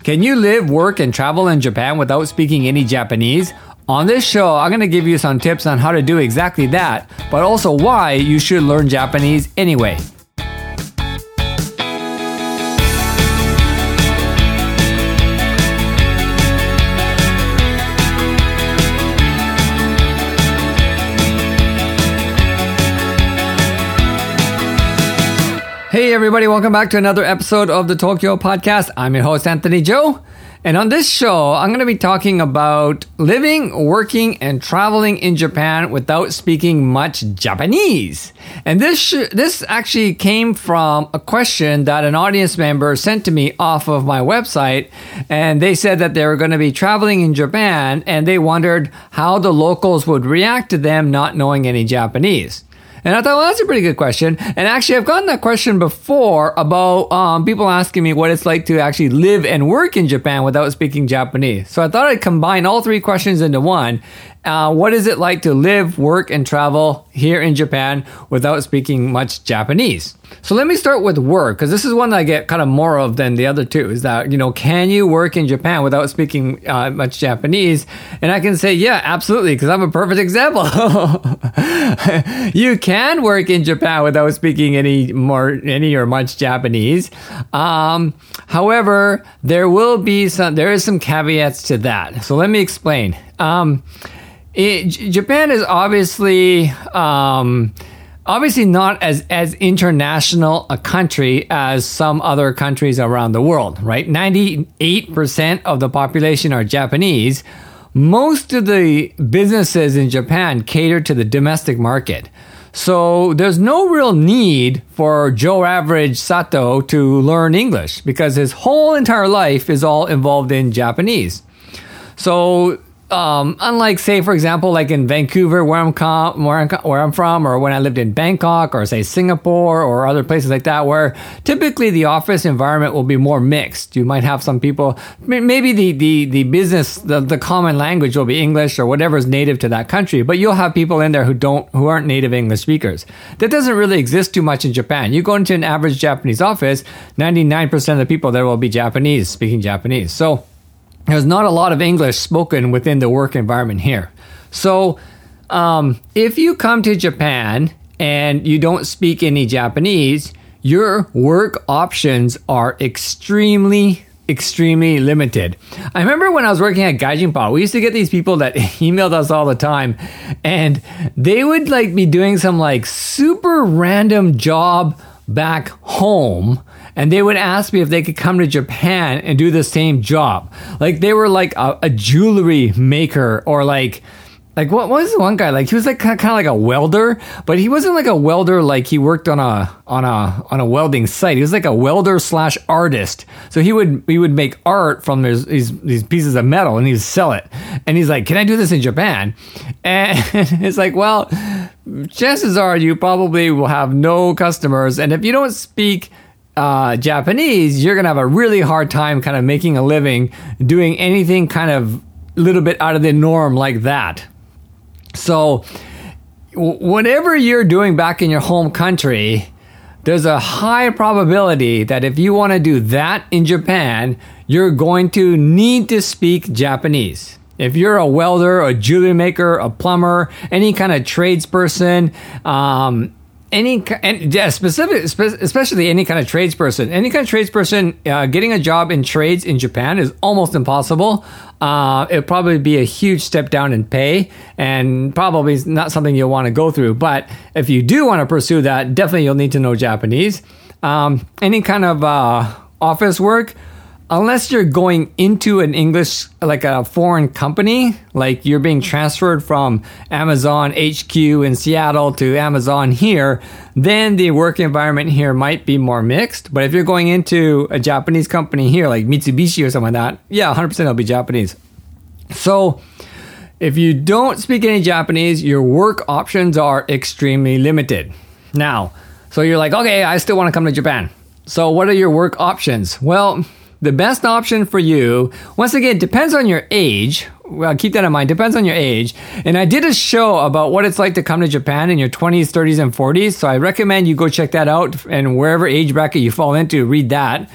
Can you live, work, and travel in Japan without speaking any Japanese? On this show, I'm going to give you some tips on how to do exactly that, but also why you should learn Japanese anyway. Hey everybody, welcome back to another episode of the Tokyo Podcast. I'm your host, Anthony Joe. And on this show, I'm going to be talking about living, working, and traveling in Japan without speaking much Japanese. And this actually came from a question that an audience member sent to me off of my website. And they said that they were going to be traveling in Japan and they wondered how the locals would react to them not knowing any Japanese. And I thought, well, that's a pretty good question. And actually, I've gotten that question before about people asking me what it's like to actually live and work in Japan without speaking Japanese. So I thought I'd combine all three questions into one. What is it like to live, work, and travel here in Japan without speaking much Japanese? So let me start with work, because this is one that I get kind of more of than the other two, is that, can you work in Japan without speaking much Japanese? And I can say, yeah, absolutely, because I'm a perfect example. You can work in Japan without speaking any or much Japanese. However, there is some caveats to that. So let me explain. Japan is obviously not as international a country as some other countries around the world, right? 98% of the population are Japanese. Most of the businesses in Japan cater to the domestic market. So there's no real need for Joe Average Sato to learn English because his whole entire life is all involved in Japanese. So unlike, say, for example, like in Vancouver, where I'm from, or when I lived in Bangkok, or say Singapore, or other places like that, where typically the office environment will be more mixed. You might have some people, maybe the business, the common language will be English or whatever is native to that country, but you'll have people in there who aren't native English speakers. That doesn't really exist too much in Japan. You go into an average Japanese office, 99% of the people there will be Japanese, speaking Japanese. So there's not a lot of English spoken within the work environment here. So if you come to Japan and you don't speak any Japanese, your work options are extremely limited. I remember when I was working at Gaijinpa, we used to get these people that emailed us all the time, and they would be doing some super random job back home, and they would ask me if they could come to Japan and do the same job. They were a jewelry maker, or what was the one guy? He was kind of like a welder, but he wasn't a welder he worked on a welding site. He was a welder / artist. So he would make art from these pieces of metal and he'd sell it. And he's like, "Can I do this in Japan?" And it's well, chances are you probably will have no customers. And if you don't speak Japanese, you're going to have a really hard time kind of making a living doing anything kind of a little bit out of the norm like that. So whatever you're doing back in your home country, there's a high probability that if you want to do that in Japan, you're going to need to speak Japanese. If you're a welder, a jewelry maker, a plumber, any kind of tradesperson, especially any kind of tradesperson, getting a job in trades in Japan is almost impossible. It'll probably be a huge step down in pay and probably not something you'll want to go through. But if you do want to pursue that, definitely you'll need to know Japanese. Any kind of office work, unless you're going into an English, a foreign company, you're being transferred from Amazon HQ in Seattle to Amazon here, then the work environment here might be more mixed. But if you're going into a Japanese company here, like Mitsubishi or something like that, yeah, 100% it'll be Japanese. So if you don't speak any Japanese, your work options are extremely limited. Now, so you're okay, I still want to come to Japan. So what are your work options? Well, the best option for you, once again, depends on your age. Well, keep that in mind. Depends on your age. And I did a show about what it's like to come to Japan in your 20s, 30s, and 40s. So I recommend you go check that out. And wherever age bracket you fall into, read that.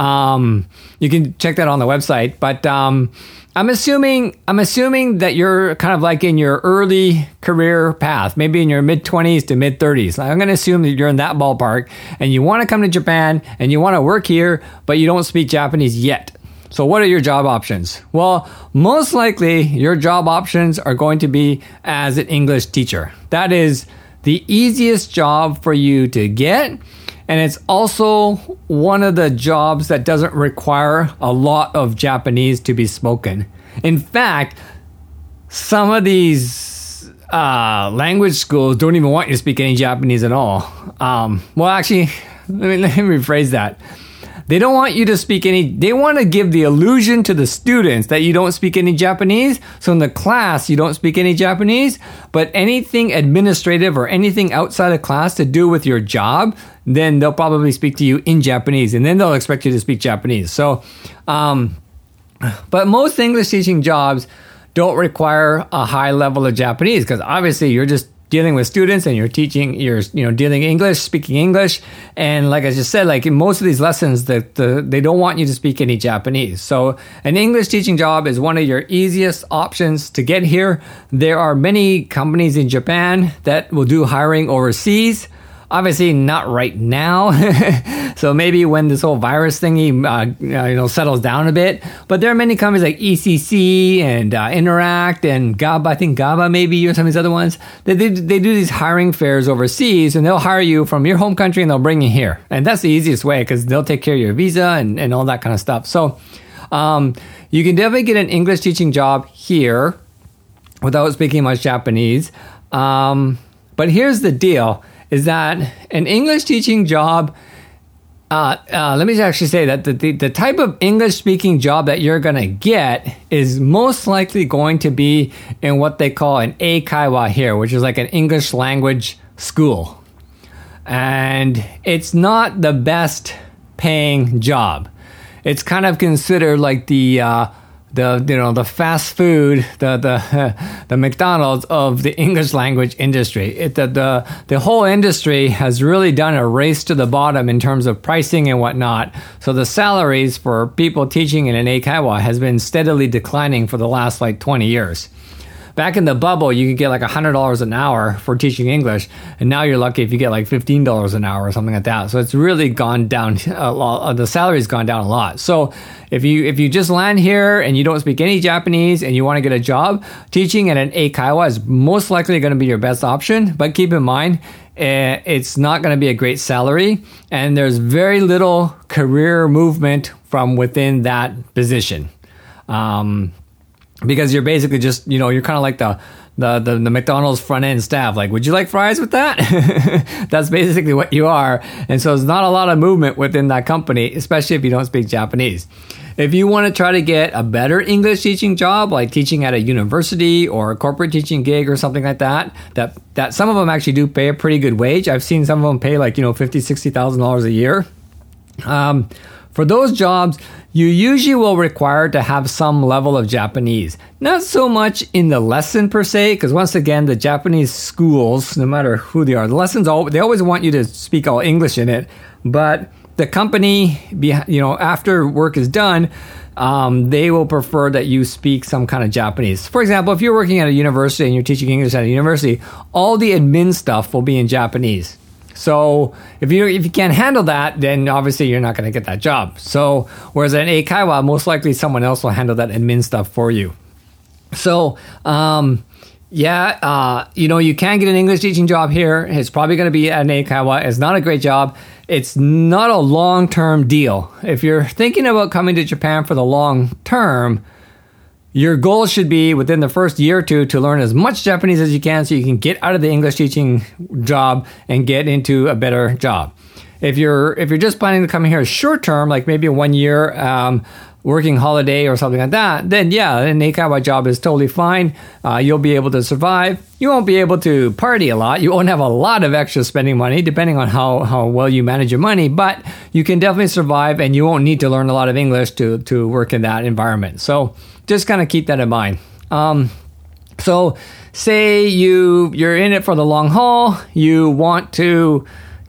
You can check that on the website. But I'm assuming that you're kind of like in your early career path, maybe in your mid-20s to mid-30s. I'm going to assume that you're in that ballpark and you want to come to Japan and you want to work here, but you don't speak Japanese yet. So what are your job options? Well, most likely your job options are going to be as an English teacher. That is the easiest job for you to get. And it's also one of the jobs that doesn't require a lot of Japanese to be spoken. In fact, some of these language schools don't even want you to speak any Japanese at all. Well, actually, let me rephrase that. They don't want you to speak any, they want to give the illusion to the students that you don't speak any Japanese. So in the class, you don't speak any Japanese, but anything administrative or anything outside of class to do with your job, then they'll probably speak to you in Japanese and then they'll expect you to speak Japanese. So, but most English teaching jobs don't require a high level of Japanese because obviously you're just dealing with students and you're teaching, dealing English, speaking English. And like I just said, like in most of these lessons, they don't want you to speak any Japanese. So an English teaching job is one of your easiest options to get here. There are many companies in Japan that will do hiring overseas. Obviously not right now. So maybe when this whole virus thingy, settles down a bit. But there are many companies like ECC and Interact and GABA, I think GABA maybe, or some of these other ones. They do these hiring fairs overseas and they'll hire you from your home country and they'll bring you here. And that's the easiest way because they'll take care of your visa and all that kind of stuff. So you can definitely get an English teaching job here without speaking much Japanese. But here's the deal. Is that an English teaching job, let me actually say that the type of English speaking job that you're going to get is most likely going to be in what they call an Eikaiwa here, which is like an English language school. And it's not the best paying job. It's kind of considered like the fast food, the McDonald's of the English language industry. The whole industry has really done a race to the bottom in terms of pricing and whatnot. So the salaries for people teaching in an Eikaiwa has been steadily declining for the last 20 years. Back in the bubble, you could get $100 an hour for teaching English, and now you're lucky if you get $15 an hour or something like that. So it's really gone down a lot. The salary's gone down a lot. So if you just land here and you don't speak any Japanese and you want to get a job, teaching at an Eikaiwa is most likely going to be your best option. But keep in mind, it's not going to be a great salary, and there's very little career movement from within that position. Because you're basically just, you're kind of like the McDonald's front end staff. Would you like fries with that? That's basically what you are. And so there's not a lot of movement within that company, especially if you don't speak Japanese. If you want to try to get a better English teaching job, like teaching at a university or a corporate teaching gig or something like that some of them actually do pay a pretty good wage. I've seen some of them pay $50,000, $60,000 a year. For those jobs, you usually will require to have some level of Japanese. Not so much in the lesson per se, because once again, the Japanese schools, no matter who they are, the lessons, they always want you to speak all English in it. But the company, after work is done, they will prefer that you speak some kind of Japanese. For example, if you're working at a university and you're teaching English at a university, all the admin stuff will be in Japanese. So if you can't handle that, then obviously you're not going to get that job. So whereas at an Eikaiwa, most likely someone else will handle that admin stuff for you. So you can get an English teaching job here. It's probably going to be at an Eikaiwa. It's not a great job. It's not a long-term deal. If you're thinking about coming to Japan for the long term, your goal should be within the first year or two to learn as much Japanese as you can so you can get out of the English teaching job and get into a better job. If you're just planning to come here short term, like maybe a 1 year working holiday or something like that, then yeah, an Eikaiwa job is totally fine. You'll be able to survive. You won't be able to party a lot. You won't have a lot of extra spending money depending on how well you manage your money, but you can definitely survive and you won't need to learn a lot of English to work in that environment. So just kind of keep that in mind. So say you're in it for the long haul. You want to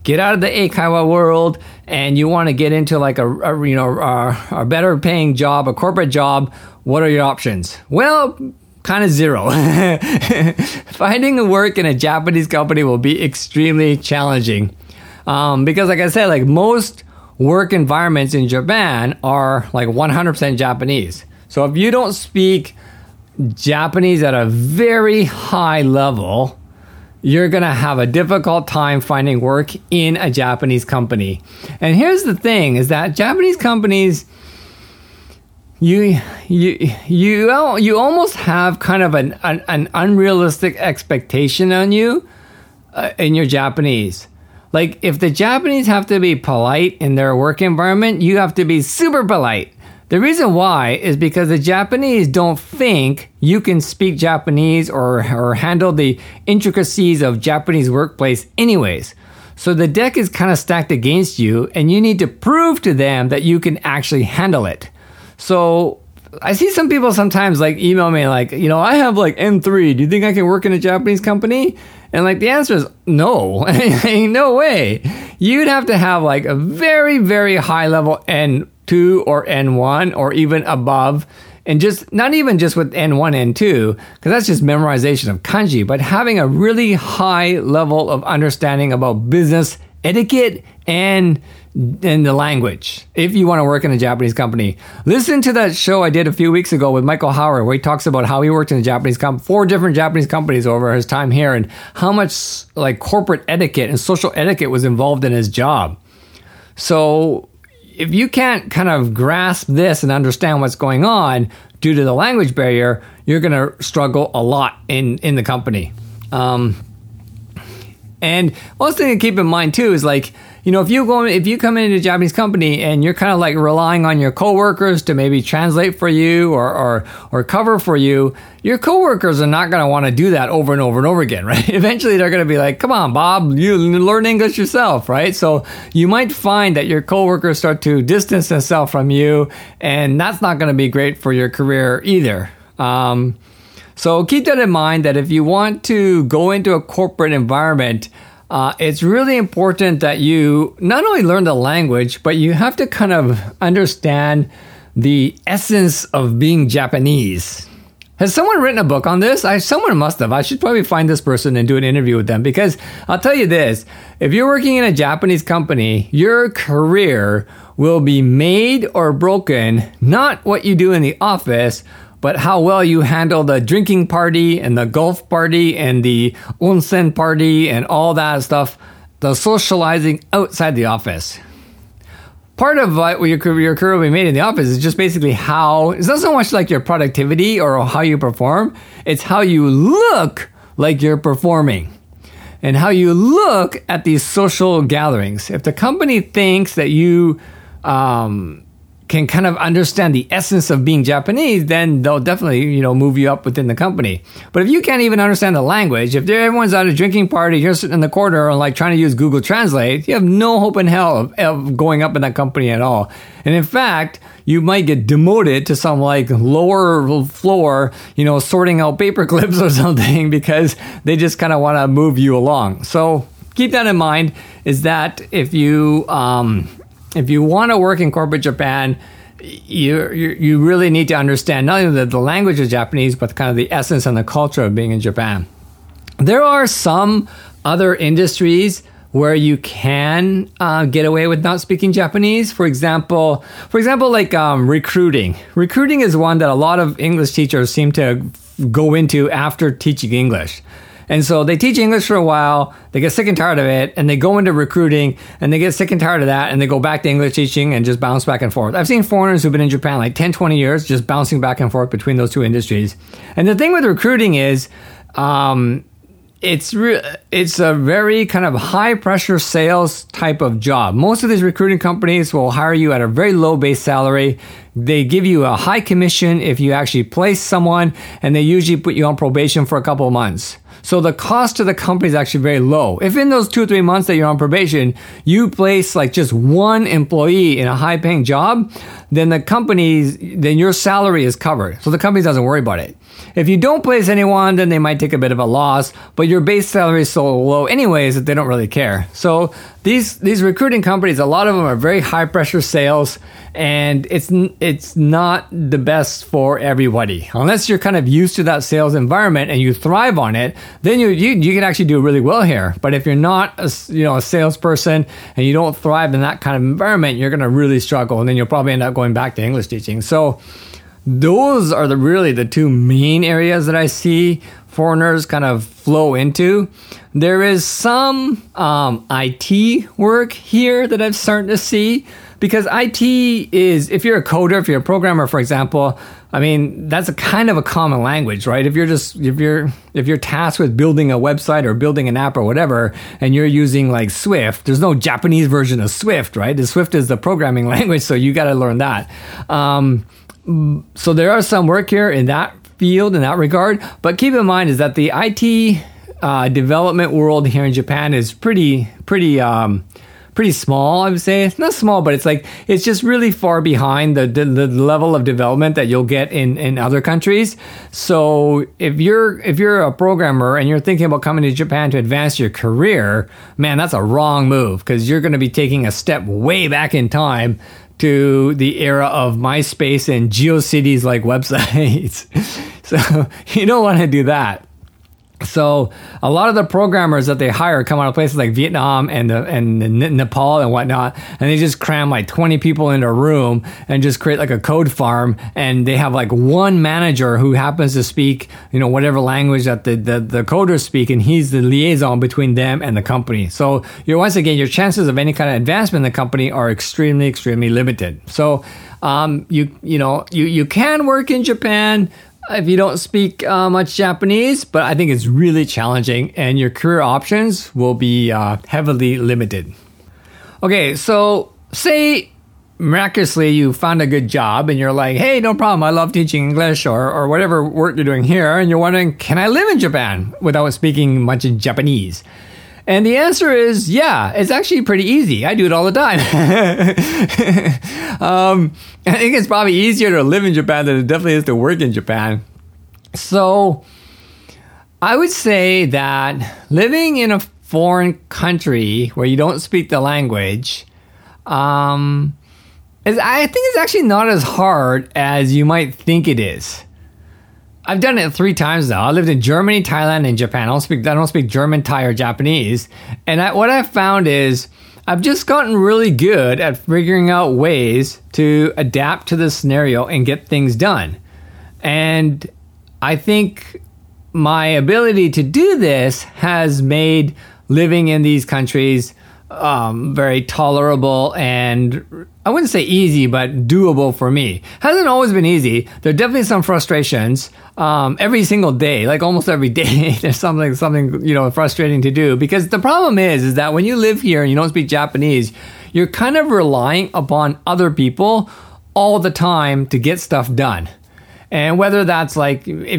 get out of the eikaiwa world and you want to get into like a better paying job, a corporate job, what are your options? Well, kind of zero. Finding a work in a Japanese company will be extremely challenging. Because like I said, like most work environments in Japan are like 100% Japanese. So if you don't speak Japanese at a very high level, you're going to have a difficult time finding work in a Japanese company. And here's the thing is that Japanese companies, you almost have kind of an unrealistic expectation on you in your Japanese. Like if the Japanese have to be polite in their work environment, you have to be super polite. The reason why is because the Japanese don't think you can speak Japanese or handle the intricacies of Japanese workplace anyways. So the deck is kind of stacked against you and you need to prove to them that you can actually handle it. So I see some people sometimes like email me like, I have like N3. Do you think I can work in a Japanese company? And like the answer is no. Ain't no way. You'd have to have like a very, very high level N2 or N1 or even above. And just not even just with N1, N2, because that's just memorization of kanji, but having a really high level of understanding about business etiquette and the language if you want to work in a Japanese company. Listen to that show I did a few weeks ago with Michael Howard where he talks about how he worked in a Japanese four different Japanese companies over his time here and how much like corporate etiquette and social etiquette was involved in his job. So if you can't kind of grasp this and understand what's going on due to the language barrier, you're going to struggle a lot in the company. And one thing to keep in mind too is like, if you come into a Japanese company and you're kind of like relying on your coworkers to maybe translate for you or cover for you, your coworkers are not going to want to do that over and over and over again, right? Eventually they're going to be like, come on, Bob, you learn English yourself, right? So you might find that your coworkers start to distance themselves from you, and that's not going to be great for your career either. So keep that in mind that if you want to go into a corporate environment, it's really important that you not only learn the language, but you have to kind of understand the essence of being Japanese. Has someone written a book on this? Someone must have. I should probably find this person and do an interview with them because I'll tell you this, if you're working in a Japanese company, your career will be made or broken, not what you do in the office, but how well you handle the drinking party and the golf party and the onsen party and all that stuff, the socializing outside the office. Part of what your career will be made in the office is just basically it's not so much like your productivity or how you perform, it's how you look like you're performing and how you look at these social gatherings. If the company thinks that you can kind of understand the essence of being Japanese, then they'll definitely, move you up within the company. But if you can't even understand the language, if everyone's at a drinking party, you're sitting in the corner and like trying to use Google Translate, you have no hope in hell of going up in that company at all. And in fact, you might get demoted to some like lower floor, sorting out paper clips or something because they just kind of want to move you along. So keep that in mind is that if you want to work in corporate Japan, you really need to understand not only the language of Japanese, but kind of the essence and the culture of being in Japan. There are some other industries where you can get away with not speaking Japanese. For example, like recruiting. Recruiting is one that a lot of English teachers seem to go into after teaching English. And so they teach English for a while, they get sick and tired of it, and they go into recruiting, and they get sick and tired of that, and they go back to English teaching and just bounce back and forth. I've seen foreigners who've been in Japan like 10, 20 years, just bouncing back and forth between those two industries. And the thing with recruiting is, it's a very kind of high pressure sales type of job. Most of these recruiting companies will hire you at a very low base salary. They give you a high commission if you actually place someone, and they usually put you on probation for a couple of months. So the cost to the company is actually very low. If in those 2 or 3 months that you're on probation, you place like just one employee in a high paying job, then your salary is covered. So the company doesn't worry about it. If you don't place anyone, then they might take a bit of a loss, but your base salary is so low anyways that they don't really care. So these recruiting companies, a lot of them are very high pressure sales, and it's not the best for everybody. Unless you're kind of used to that sales environment and you thrive on it, then you can actually do really well here. But if you're not a salesperson and you don't thrive in that kind of environment, you're going to really struggle, and then you'll probably end up going back to English teaching. So those are really the two main areas that I see foreigners kind of flow into. There is some IT work here that I'm starting to see, because IT is, if you're a coder, if you're a programmer, for example, I mean, that's a kind of a common language, right? If you're tasked with building a website or building an app or whatever, and you're using like Swift, there's no Japanese version of Swift, right? The Swift is the programming language, so you got to learn that. So there are some work here in that field, in that regard, but keep in mind is that the IT development world here in Japan is pretty small, I would say. It's not small, but it's just really far behind the level of development that you'll get in other countries. So if you're a programmer and you're thinking about coming to Japan to advance your career, man, that's a wrong move, because you're going to be taking a step way back in time to the era of MySpace and GeoCities like websites. So you don't want to do that. So a lot of the programmers that they hire come out of places like Vietnam and Nepal and whatnot, and they just cram like 20 people into a room and just create like a code farm, and they have like one manager who happens to speak, whatever language that the coders speak, and he's the liaison between them and the company. So once again, your chances of any kind of advancement in the company are extremely, extremely limited. So you can work in Japan if you don't speak much Japanese, but I think it's really challenging, and your career options will be heavily limited. Okay, so say miraculously you found a good job and you're like, hey, no problem, I love teaching English or whatever work you're doing here, and you're wondering, can I live in Japan without speaking much in Japanese? And the answer is, yeah, it's actually pretty easy. I do it all the time. I think it's probably easier to live in Japan than it definitely is to work in Japan. So I would say that living in a foreign country where you don't speak the language, I think it's actually not as hard as you might think it is. I've done it 3 times now. I lived in Germany, Thailand, and Japan. I don't speak German, Thai, or Japanese. And what I've found is I've just gotten really good at figuring out ways to adapt to the scenario and get things done. And I think my ability to do this has made living in these countries very tolerable and, I wouldn't say easy, but doable for me. Hasn't always been easy. There are definitely some frustrations every single day, like almost every day. There's something frustrating to do, because the problem is that when you live here and you don't speak Japanese, you're kind of relying upon other people all the time to get stuff done. And whether that's like, if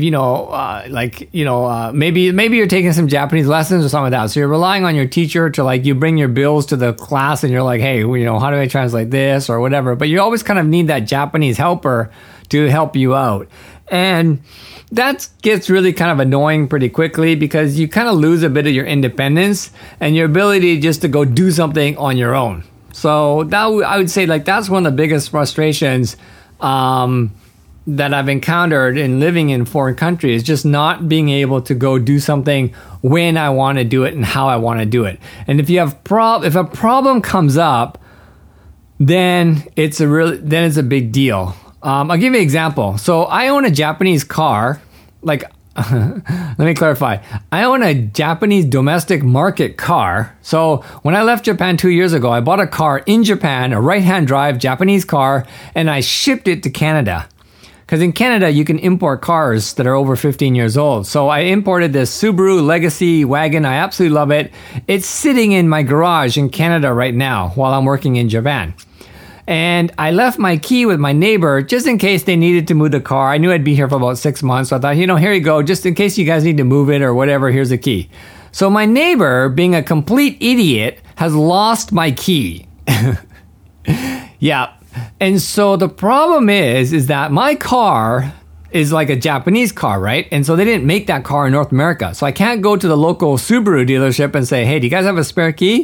maybe you're taking some Japanese lessons or something like that. So you're relying on your teacher to you bring your bills to the class and you're like, hey, how do I translate this or whatever? But you always kind of need that Japanese helper to help you out. And that gets really kind of annoying pretty quickly, because you kind of lose a bit of your independence and your ability just to go do something on your own. So I would say that's one of the biggest frustrations that I've encountered in living in foreign countries, just not being able to go do something when I want to do it and how I want to do it. And if a problem comes up, then it's a big deal. I'll give you an example. So I own a Japanese car. Let me clarify. I own a Japanese domestic market car. So when I left Japan 2 years ago, I bought a car in Japan, a right-hand drive Japanese car, and I shipped it to Canada. Because in Canada, you can import cars that are over 15 years old. So I imported this Subaru Legacy wagon. I absolutely love it. It's sitting in my garage in Canada right now while I'm working in Japan. And I left my key with my neighbor just in case they needed to move the car. I knew I'd be here for about 6 months. So I thought, here you go. Just in case you guys need to move it or whatever, here's the key. So my neighbor, being a complete idiot, has lost my key. Yeah. And so the problem is that my car is like a Japanese car, right? And so they didn't make that car in North America. So I can't go to the local Subaru dealership and say, hey, do you guys have a spare key?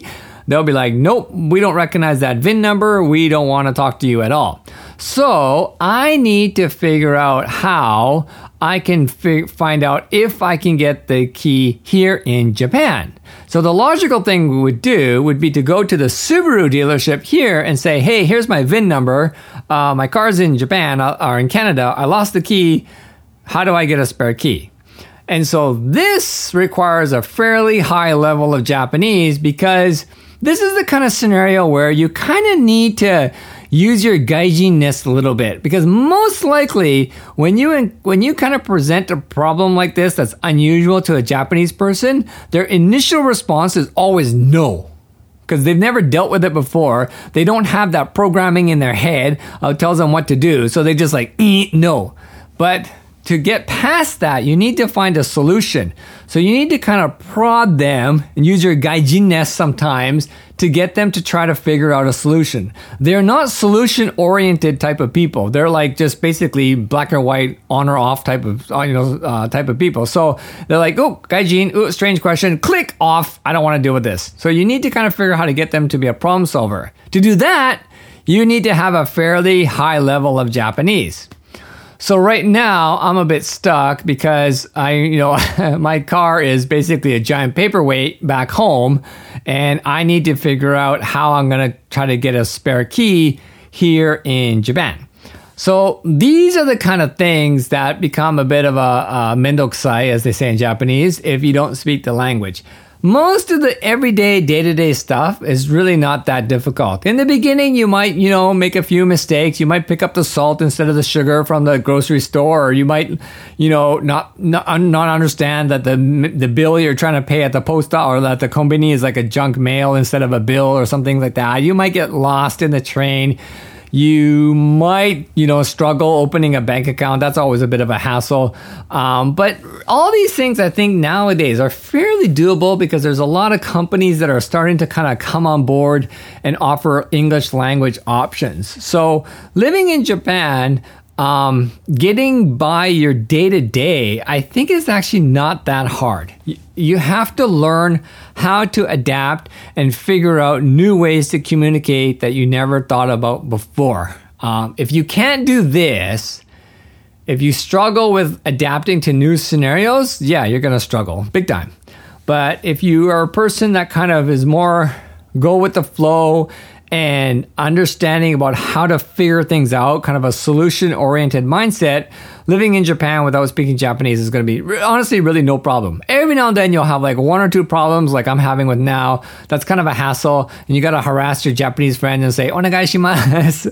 they'll be like, nope, we don't recognize that VIN number. We don't want to talk to you at all. So I need to figure out how I can find out if I can get the key here in Japan. So the logical thing we would do would be to go to the Subaru dealership here and say, hey, here's my VIN number. My car's in Japan or in Canada. I lost the key. How do I get a spare key? And so this requires a fairly high level of Japanese, because this is the kind of scenario where you kind of need to use your gaijin-ness a little bit, because most likely when you kind of present a problem like this that's unusual to a Japanese person, their initial response is always no, because they've never dealt with it before. They don't have that programming in their head tells them what to do, so they just like no. But to get past that, you need to find a solution. So you need to kind of prod them and use your gaijin-ness sometimes to get them to try to figure out a solution. They're not solution-oriented type of people. They're like just basically black or white, on or off type of type of people. So they're like, oh, gaijin, strange question, click off. I don't want to deal with this. So you need to kind of figure out how to get them to be a problem solver. To do that, you need to have a fairly high level of Japanese. So right now I'm a bit stuck because my car is basically a giant paperweight back home, and I need to figure out how I'm going to try to get a spare key here in Japan. So these are the kind of things that become a bit of a mendokusai, as they say in Japanese, if you don't speak the language. Most of the everyday, day-to-day stuff is really not that difficult. In the beginning, you might, make a few mistakes. You might pick up the salt instead of the sugar from the grocery store, or you might, not understand that the bill you're trying to pay at the post office or that the company is like a junk mail instead of a bill or something like that. You might get lost in the train. You might, struggle opening a bank account. That's always a bit of a hassle. But all these things, I think, nowadays are fairly doable, because there's a lot of companies that are starting to kind of come on board and offer English language options. So living in Japan, getting by your day-to-day, I think is actually not that hard. You have to learn how to adapt and figure out new ways to communicate that you never thought about before. If you can't do this, if you struggle with adapting to new scenarios, yeah, you're going to struggle big time. But if you are a person that kind of is more go with the flow and understanding about how to figure things out, kind of a solution-oriented mindset, living in Japan without speaking Japanese is going to be honestly really no problem. Every now and then you'll have like one or two problems like I'm having with now. That's kind of a hassle, and you got to harass your Japanese friend and say onegai shimasu,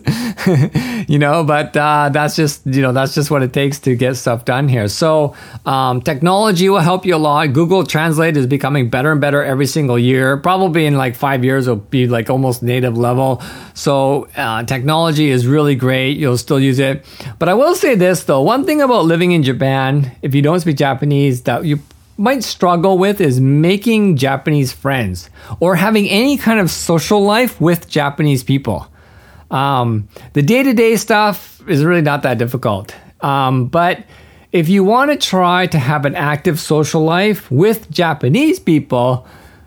but that's just what it takes to get stuff done here. So technology will help you a lot. Google Translate is becoming better and better every single year. Probably in like 5 years it'll be like almost native level. So technology is really great. You'll still use it. But I will say this though, one thing about living in Japan, if you don't speak Japanese, that you might struggle with is making Japanese friends or having any kind of social life with Japanese people. The day-to-day stuff is really not that difficult. But if you want to try to have an active social life with Japanese people,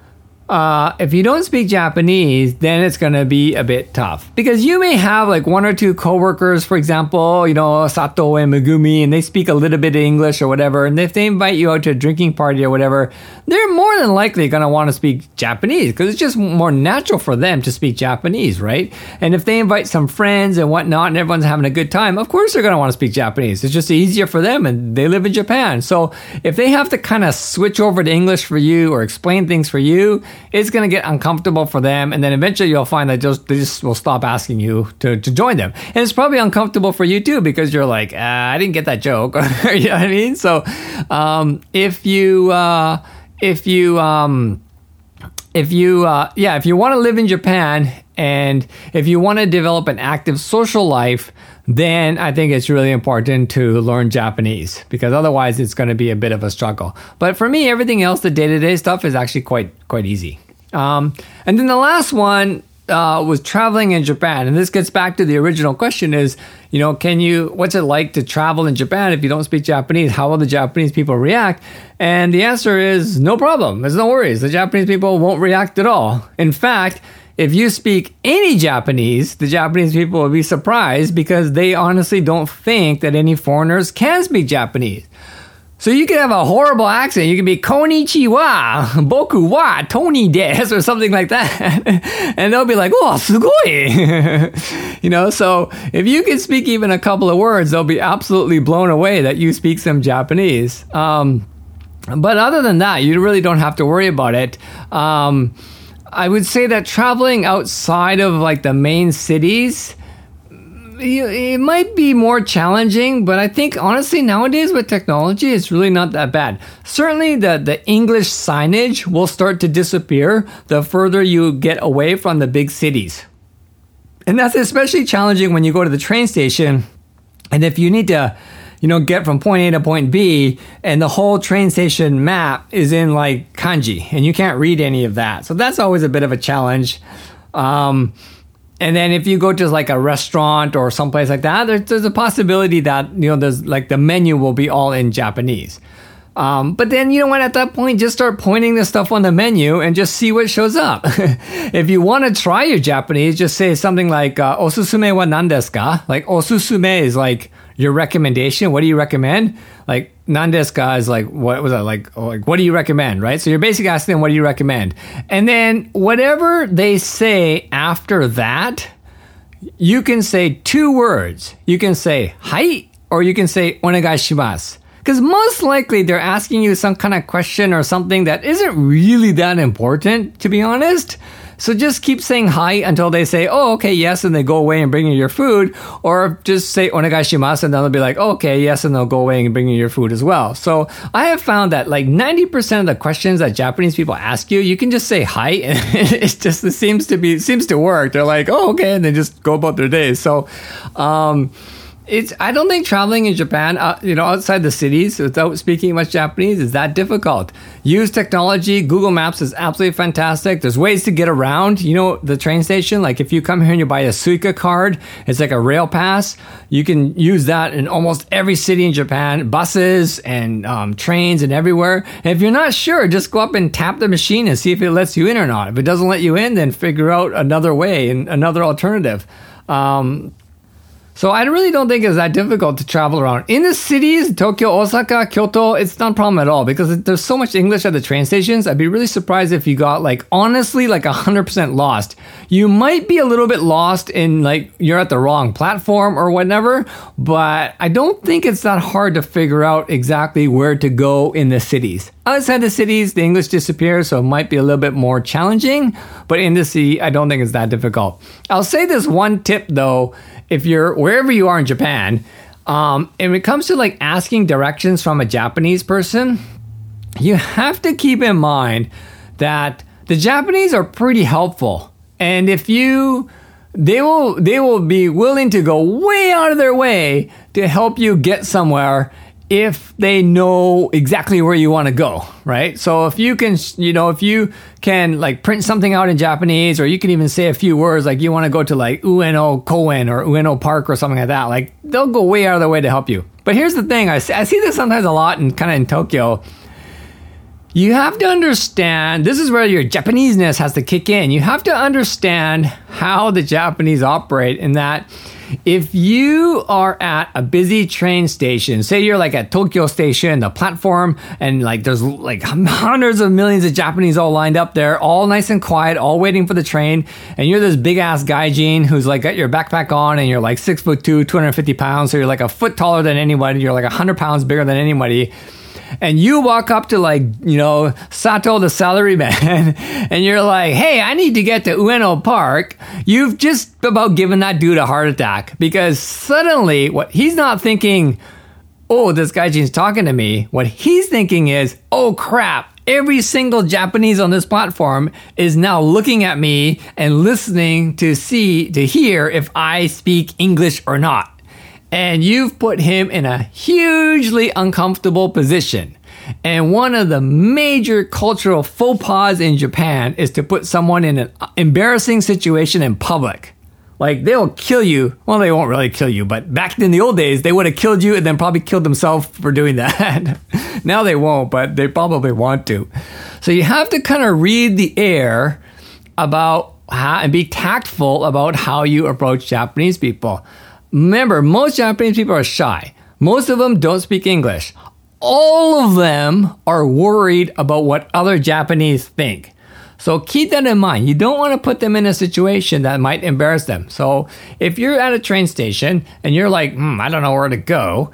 if you don't speak Japanese, then it's going to be a bit tough, because you may have like one or two coworkers, for example, Sato and Megumi, and they speak a little bit of English or whatever. And if they invite you out to a drinking party or whatever, they're more than likely going to want to speak Japanese, because it's just more natural for them to speak Japanese, right? And if they invite some friends and whatnot and everyone's having a good time, of course they're going to want to speak Japanese. It's just easier for them, and they live in Japan. So if they have to kind of switch over to English for you or explain things for you, it's going to get uncomfortable for them, and then eventually you'll find that they just will stop asking you to join them. And it's probably uncomfortable for you too, because you're like, I didn't get that joke. You know what I mean? So if you want to live in Japan and if you want to develop an active social life, then I think it's really important to learn Japanese, because otherwise it's going to be a bit of a struggle. But for me, everything else, the day-to-day stuff is actually quite easy. And then the last one, was traveling in Japan, and this gets back to the original question is, what's it like to travel in Japan if you don't speak Japanese? How will the Japanese people react? And the answer is no problem. There's no worries. The Japanese people won't react at all. In fact, if you speak any Japanese, the Japanese people will be surprised because they honestly don't think that any foreigners can speak Japanese. So you can have a horrible accent. You can be konnichiwa, boku wa Tony desu, or something like that. And they'll be like, oh, sugoi. So if you can speak even a couple of words, they'll be absolutely blown away that you speak some Japanese. But other than that, you really don't have to worry about it. I would say that traveling outside of like the main cities, it might be more challenging, but I think honestly nowadays with technology, it's really not that bad. Certainly the English signage will start to disappear the further you get away from the big cities. And that's especially challenging when you go to the train station, and if you need to, get from point A to point B, and the whole train station map is in like kanji, and you can't read any of that. So that's always a bit of a challenge. And then if you go to like a restaurant or someplace like that, there's a possibility that, there's like the menu will be all in Japanese. But then, at that point, just start pointing the stuff on the menu and just see what shows up. If you want to try your Japanese, just say something like, osusume wa nan desu ka? Like, osusume is like your recommendation. What do you recommend? Like, nan desu ka is like, what was that? Like, what do you recommend, right? So you're basically asking them, what do you recommend? And then whatever they say after that, you can say 2 words. You can say, hai, or you can say, onegai shimasu. Because most likely they're asking you some kind of question or something that isn't really that important, to be honest. So just keep saying hi until they say, oh, okay, yes, and they go away and bring you your food. Or just say onegai shimasu, and then they'll be like, oh, okay, yes, and they'll go away and bring you your food as well. So I have found that like 90% of the questions that Japanese people ask you, you can just say hi, and it seems to work. They're like, oh, okay, and they just go about their days. So, I don't think traveling in Japan, outside the cities without speaking much Japanese is that difficult. Use technology. Google Maps is absolutely fantastic. There's ways to get around, the train station. Like if you come here and you buy a Suica card, it's like a rail pass. You can use that in almost every city in Japan, buses and trains and everywhere. And if you're not sure, just go up and tap the machine and see if it lets you in or not. If it doesn't let you in, then figure out another way and another alternative. So I really don't think it's that difficult to travel around. In the cities, Tokyo, Osaka, Kyoto, it's not a problem at all because there's so much English at the train stations. I'd be really surprised if you got honestly 100% lost. You might be a little bit lost in you're at the wrong platform or whatever, but I don't think it's that hard to figure out exactly where to go in the cities. Outside the cities, the English disappears, so it might be a little bit more challenging, but in the city, I don't think it's that difficult. I'll say this one tip though, if you're wherever you are in Japan, and when it comes to asking directions from a Japanese person, you have to keep in mind that the Japanese are pretty helpful. And they will be willing to go way out of their way to help you get somewhere if they know exactly where you want to go, right? So if you can, print something out in Japanese, or you can even say a few words, like you want to go to Ueno Koen or Ueno Park or something like that, they'll go way out of their way to help you. But here's the thing, I see this sometimes a lot in Tokyo. You have to understand, this is where your Japanese-ness has to kick in. You have to understand how the Japanese operate, in that if you are at a busy train station, say you're at Tokyo Station, the platform, and there's hundreds of millions of Japanese all lined up there, all nice and quiet, all waiting for the train, and you're this big ass gaijin who's got your backpack on, and you're 6'2", 250 pounds, so you're a foot taller than anybody, you're 100 pounds bigger than anybody. And you walk up to Sato the salaryman and you're like, hey, I need to get to Ueno Park. You've just about given that dude a heart attack, because suddenly what he's not thinking, oh, this guy's talking to me. What he's thinking is, oh crap, every single Japanese on this platform is now looking at me and listening to hear if I speak English or not. And you've put him in a hugely uncomfortable position. And one of the major cultural faux pas in Japan is to put someone in an embarrassing situation in public. Like, they'll kill you. Well, they won't really kill you, but back in the old days, they would have killed you and then probably killed themselves for doing that. Now they won't, but they probably want to. So you have to kind of read the air about how, and be tactful about how you approach Japanese people. Remember, most Japanese people are shy. Most of them don't speak English. All of them are worried about what other Japanese think. So keep that in mind. You don't want to put them in a situation that might embarrass them. So if you're at a train station and you're like, I don't know where to go,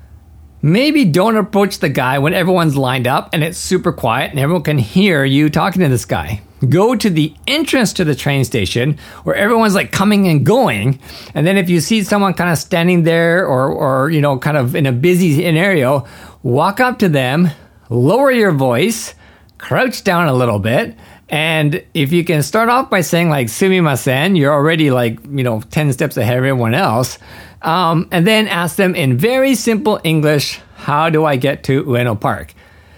maybe don't approach the guy when everyone's lined up and it's super quiet and everyone can hear you talking to this guy. Go to the entrance to the train station where everyone's like coming and going. And then if you see someone kind of standing there or you know, kind of in a busy scenario, walk up to them, lower your voice, crouch down a little bit. And if you can start off by saying like sumimasen, you're already like, 10 steps ahead of everyone else. And then ask them in very simple English, how do I get to Ueno Park?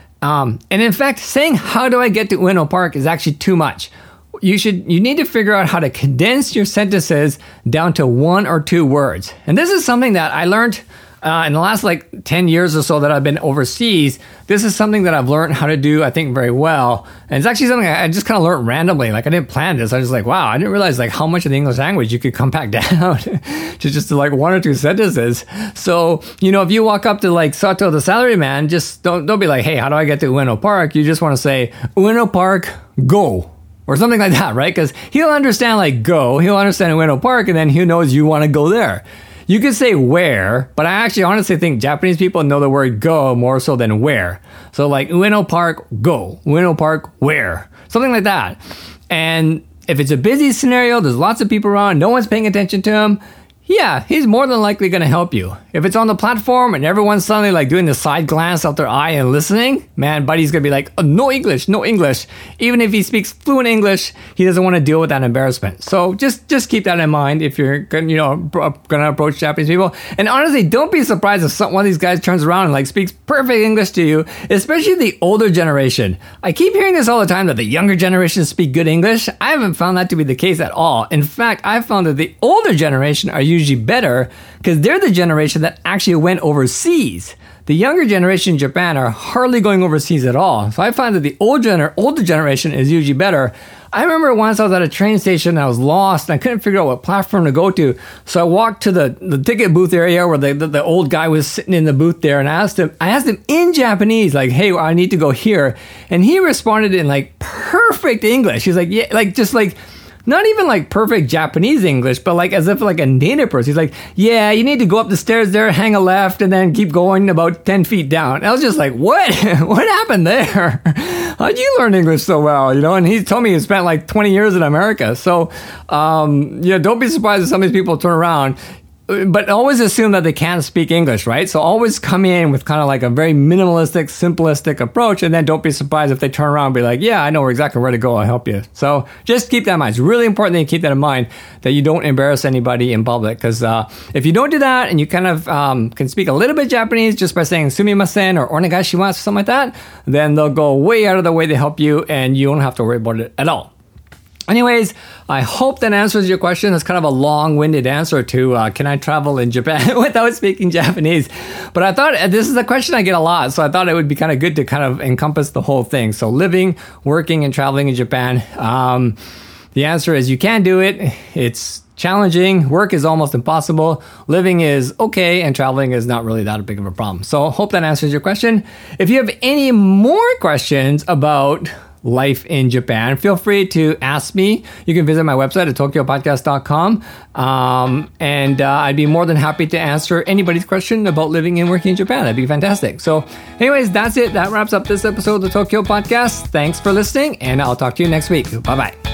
And in fact, saying how do I get to Ueno Park is actually too much. You need to figure out how to condense your sentences down to 1 or 2 words. And this is something that I learned in the last 10 years or so that I've been overseas. This is something that I've learned how to do, I think, very well. And it's actually something I just kind of learned randomly. I didn't plan this. I was just like, wow, I didn't realize how much of the English language you could compact down to just 1 or 2 sentences. So, if you walk up to Sato the salaryman, just don't be like, hey, how do I get to Ueno Park? You just want to say, Ueno Park, go. Or something like that, right? Because he'll understand go. He'll understand Ueno Park, and then he knows you want to go there. You could say where, but I actually honestly think Japanese people know the word go more so than where. So Ueno Park, go. Ueno Park, where? Something like that. And if it's a busy scenario, there's lots of people around, no one's paying attention to him, yeah, he's more than likely going to help you. If it's on the platform and everyone's suddenly doing the side glance out their eye and listening, man, buddy's going to be like, oh, no English, no English. Even if he speaks fluent English, he doesn't want to deal with that embarrassment. So just keep that in mind if you're going to approach Japanese people. And honestly, don't be surprised if one of these guys turns around and speaks perfect English to you, especially the older generation. I keep hearing this all the time that the younger generation speak good English. I haven't found that to be the case at all. In fact, I've found that the older generation are usually better because they're the generation that actually went overseas. The younger generation in Japan are hardly going overseas at all. So I find that the older generation is usually better. I remember once I was at a train station and I was lost and I couldn't figure out what platform to go to. So I walked to the ticket booth area where the old guy was sitting in the booth there, and I asked him in Japanese, hey, I need to go here. And he responded in perfect English. He's like, yeah, not even perfect Japanese English, but as if a native person. He's like, yeah, you need to go up the stairs there, hang a left, and then keep going about 10 feet down. And I was just like, what? What happened there? How'd you learn English so well? And he told me he spent 20 years in America. So, don't be surprised if some of these people turn around. But always assume that they can't speak English, right? So always come in with kind of a very minimalistic, simplistic approach, and then don't be surprised if they turn around and be like, yeah, I know exactly where to go, I'll help you. So just keep that in mind. It's really important that you keep that in mind, that you don't embarrass anybody in public, because if you don't do that and you kind of can speak a little bit Japanese just by saying sumimasen or onegaishimasu or something like that, then they'll go way out of the way to help you and you don't have to worry about it at all. Anyways, I hope that answers your question. It's kind of a long-winded answer to can I travel in Japan without speaking Japanese? But I thought this is a question I get a lot, so I thought it would be kind of good to kind of encompass the whole thing. So living, working, and traveling in Japan. The answer is you can do it. It's challenging. Work is almost impossible. Living is okay, and traveling is not really that big of a problem. So hope that answers your question. If you have any more questions about life in Japan, feel free to ask me. You can visit my website at tokyopodcast.com, and I'd be more than happy to answer anybody's question about living and working in Japan. That'd be fantastic. So anyways, that's it. That wraps up this episode of the Tokyo Podcast. Thanks for listening, and I'll talk to you next week. Bye-bye.